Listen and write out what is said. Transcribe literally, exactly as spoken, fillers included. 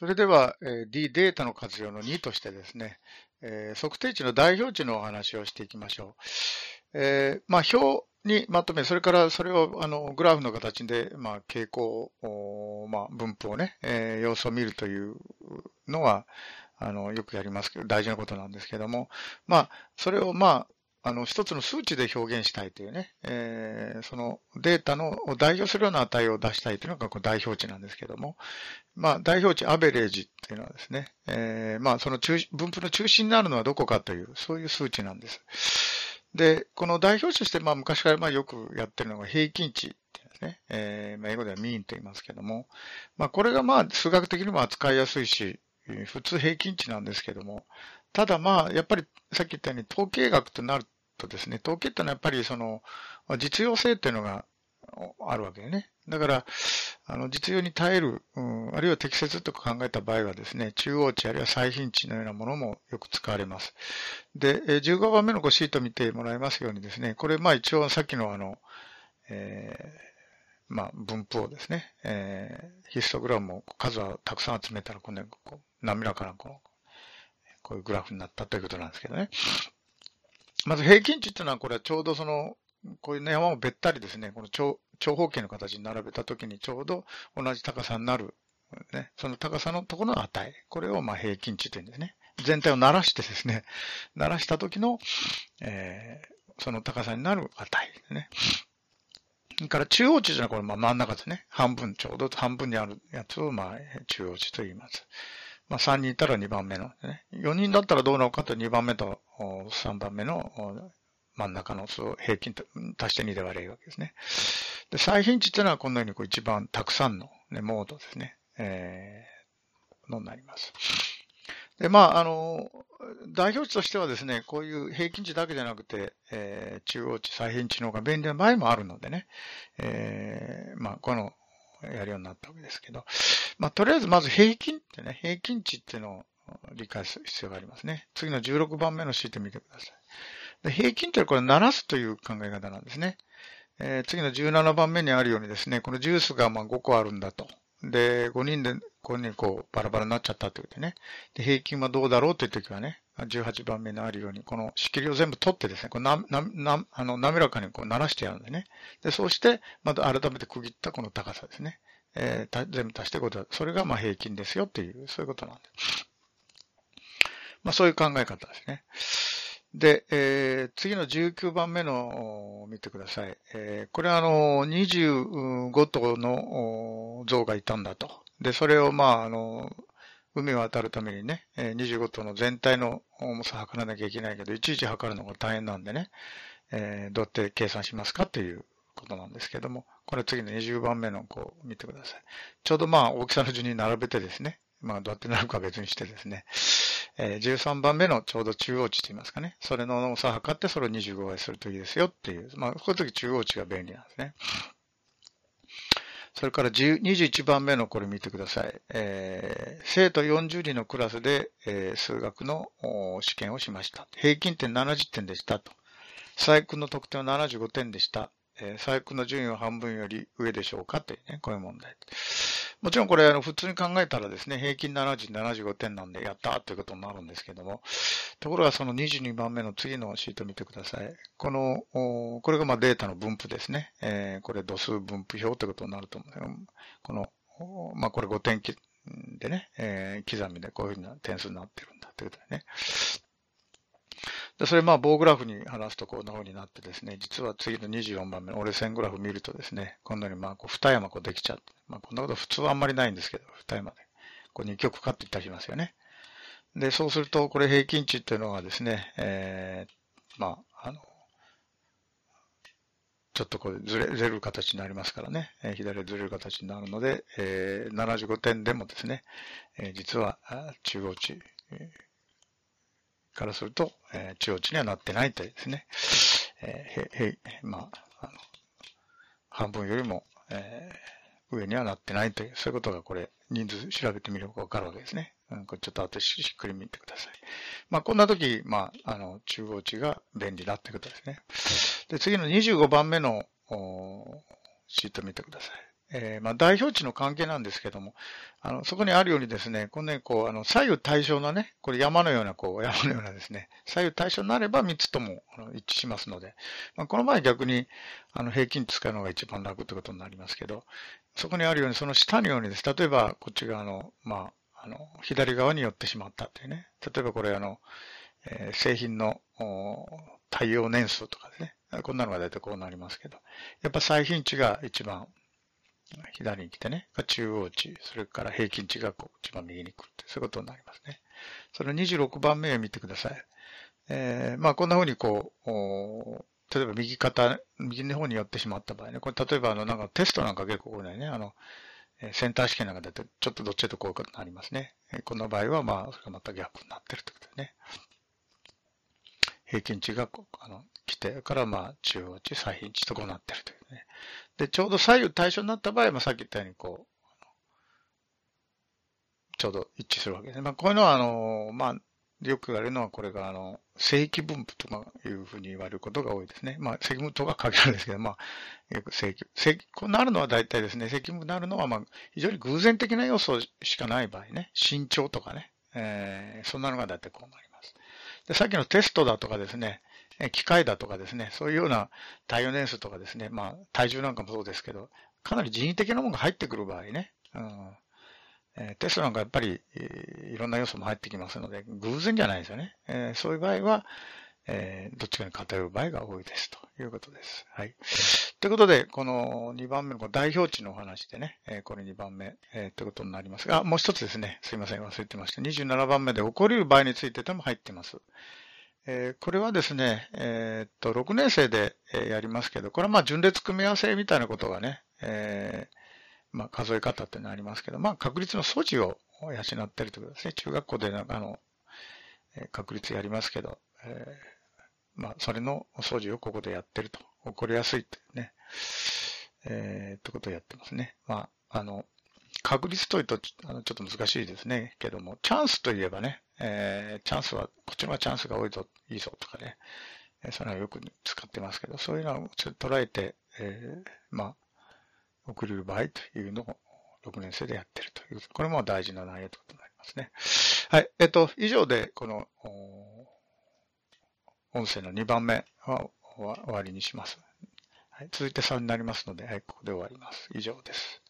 それでは、えー D データの活用のにとしてですね、えー測定値の代表値のお話をしていきましょう。えーまあ、表にまとめ、それからそれをあのグラフの形で、まあ、傾向、おまあ、分布をね、えー様子を見るというのは、あの、よくやりますけど、大事なことなんですけども、まあ、それをまあ、あの、一つの数値で表現したいというね、えーそのデータのを代表するような値を出したいというのがこう代表値なんですけども、まあ、代表値アベレージっていうのはですね、えーまあ、その中分布の中心になるのはどこかという、そういう数値なんです。で、この代表値として、まあ、昔からまあよくやってるのが平均値っていうんですね。えーまあ、英語ではミーンと言いますけども、まあ、これがまあ、数学的にも扱いやすいし、普通平均値なんですけども、ただまあ、やっぱりさっき言ったように統計学となるとですね、統計ってのはやっぱりその、実用性っていうのがあるわけでね。だから、あの、実用に耐える、うん、あるいは適切と考えた場合はですね、中央値あるいは最頻値のようなものもよく使われます。で、じゅうごばんめのシート見てもらいますようにですね、これまあ一応さっきのあの、えー、まあ分布をですね、えー、ヒストグラムを数をたくさん集めたらこのこう滑らかなこのこういうグラフになったということなんですけどね。まず平均値っていうのはこれはちょうどそのこういう山をべったりですね、この長長方形の形に並べたときにちょうど同じ高さになる、ね、その高さのところの値、これをまあ平均値というんですね。全体を鳴らしてですね、鳴らしたときの、えー、その高さになる値ですね。それから中央値というのはこれまあ真ん中ですね。半分、ちょうど半分にあるやつをまあ中央値と言います。まあさんにんいたらにばんめの、ね、よにんだったらどうなるかとにばんめとさんばんめの真ん中の数を平均と足してにで割れるわけですね。で、最頻値というのはこのようにこう一番たくさんの、ね、モードですね。えー、のになります。で、まあ、あの、代表値としてはですね、こういう平均値だけじゃなくて、えー、中央値、最頻値の方が便利な場合もあるのでね、えー、まあ、この、やるようになったわけですけど、まあ、とりあえずまず平均ってね、平均値っていうのを理解する必要がありますね。次のじゅうろくばんめのシート見てください。で平均ってこれ、鳴らすという考え方なんですね。えー、次のじゅうななばんめにあるようにですね、このジュースがまあごこあるんだと。で、ごにんで、ごにんこうバラバラになっちゃったということでね。で、平均はどうだろうというときはね、じゅうはちばんめにあるように、この仕切りを全部取ってですね、こうな、な、な、あの、滑らかにこう鳴らしてやるんでね。で、そうして、また改めて区切ったこの高さですね。えー、全部足してことは、それがまあ平均ですよっていう、そういうことなんです。まあそういう考え方ですね。で、えー、次のじゅうきゅうばんめの見てください。えー、これはあの、にじゅうご頭の象がいたんだと。で、それをまあ、あの、海を渡るためにね、にじゅうご頭の全体の重さ測らなきゃいけないけど、いちいち測るのが大変なんでね、えー、どうやって計算しますかということなんですけども、これ次のにじゅうばんめのこう見てください。ちょうどまあ大きさの順に並べてですね、まあどうやってなるかは別にしてですね、えー、じゅうさんばんめのちょうど中央値といいますかね、それの重さを測ってそれをにじゅうごばいするといいですよっていう、まあこういう時中央値が便利なんですね。それからにじゅういちばんめのこれ見てください。えー、生徒よんじゅうにんのクラスで、えー、数学の試験をしました。平均点ななじゅってんでしたと。細工の得点はななじゅうごてんでした。えー、細工の順位は半分より上でしょうかというね、こういう問題。もちろんこれ、あの、普通に考えたらですね、平均ななじゅう、ななじゅうごてんなんで、やったということになるんですけども、ところがそのにじゅうにばんめの次のシートを見てください。この、これがまあデータの分布ですね。えー、これ度数分布表ということになると思うんですけど、この、まあこれごてんでね、えー、刻みでこういうふうな点数になってるんだということでね。で、それまあ棒グラフに話すとこんな風になってですね、実は次のにじゅうよんばんめの折れ線グラフ見るとですね、こんなにまあこう二山こうできちゃって、まあこんなこと普通はあんまりないんですけど、二山で。こう二極化って言ったりしますよね。で、そうするとこれ平均値っていうのはですね、えー、まあ、あの、ちょっとこうずれ、ずれる形になりますからね、えー、左へずれる形になるので、えー、ななじゅうごてんでもですね、えー、実は中央値、えーからすると、えー、中央値にはなってないというですね、えー、へ、へ、まあ、あの、半分よりも、えー、上にはなってないという、そういうことがこれ、人数調べてみればわかるわけですね。うん、これちょっと後でしっくり見てください。まあ、こんな時、まあ、あの、中央値が便利だということですね。で、次のにじゅうごばんめの、シート見てください。 えーまあ、代表値の関係なんですけども、あの、そこにあるようにですね、このね、こう、あの、左右対称なね、これ山のような、こう、山のようなですね、左右対称になればみっつともあの一致しますので、まあ、この場合逆に、あの、平均値使うのが一番楽ってことになりますけど、そこにあるように、その下のようにです。例えば、こっち側の、まあ、あの、左側に寄ってしまったっていうね。例えばこれ、あの、えー製品の対応年数とかですね。こんなのが大体こうなりますけど。やっぱ最頻値が一番左に来てね。中央値、それから平均値がこう一番右に来るって、そういうことになりますね。そのにじゅうろくばんめを見てください。えー、まあこんな風にこう、例えば右肩、右の方に寄ってしまった場合ね。これ例えばあのなんかテストなんか結構これね、あの、センター試験なんかだとちょっとどっちかとこういうことになりますね。この場合はまあ、それがまた逆になってるってことですね。平均値がこうあの来てからまあ中央値、最頻値とこうなってるというね。で、ちょうど左右対称になった場合は、まあ、さっき言ったようにこう、ちょうど一致するわけですね。まあ、こういうのはあの、まあ、よく言われるのは、これが、あの、正規分布とかいうふうに言われることが多いですね。まあ、正規分布とか限らないですけど、まあ、よく正規、正規、こうなるのは大体ですね、正規分布になるのは、まあ、非常に偶然的な要素しかない場合ね、身長とかね、えー、そんなのが大体こうなります。で、さっきのテストだとかですね、機械だとかですね、そういうような耐用年数とかですね、まあ、体重なんかもそうですけど、かなり人為的なものが入ってくる場合ね、うんえーテストなんかやっぱり、えーいろんな要素も入ってきますので、偶然じゃないですよね。えーそういう場合は、えーどっちかに偏る場合が多いですということです。はい。ということで、このにばんめのこの代表値のお話でね、えーこれにばんめ、えーということになりますが、もう一つですね、すいません、忘れてました。にじゅうななばんめで起こり得る場合についてでも入っています。えーこれはですね、えーっと、ろくねん生でえーやりますけど、これはまあ順列組み合わせみたいなことがね、えーまあ、数え方っていうのはありますけど、まあ、確率の素地を養っているということですね。中学校でなんかあの、確率やりますけど、えー、まあ、それの素地をここでやってると。起こりやすいというね、えー、ってことをやってますね。まあ、あの、確率というと、あのちょっと難しいですね。けども、チャンスといえばね、えー、チャンスは、こっちの方がチャンスが多いぞ、いいぞとかね、それはよく使ってますけど、そういうのを捉えて、えー、まあ、送れる場合というのをろくねん生でやってるという、これも大事な内容ということになりますね。はい。えっと、以上で、この、音声のにばんめは終わりにします。はい、続いてさんになりますので、はい、ここで終わります。以上です。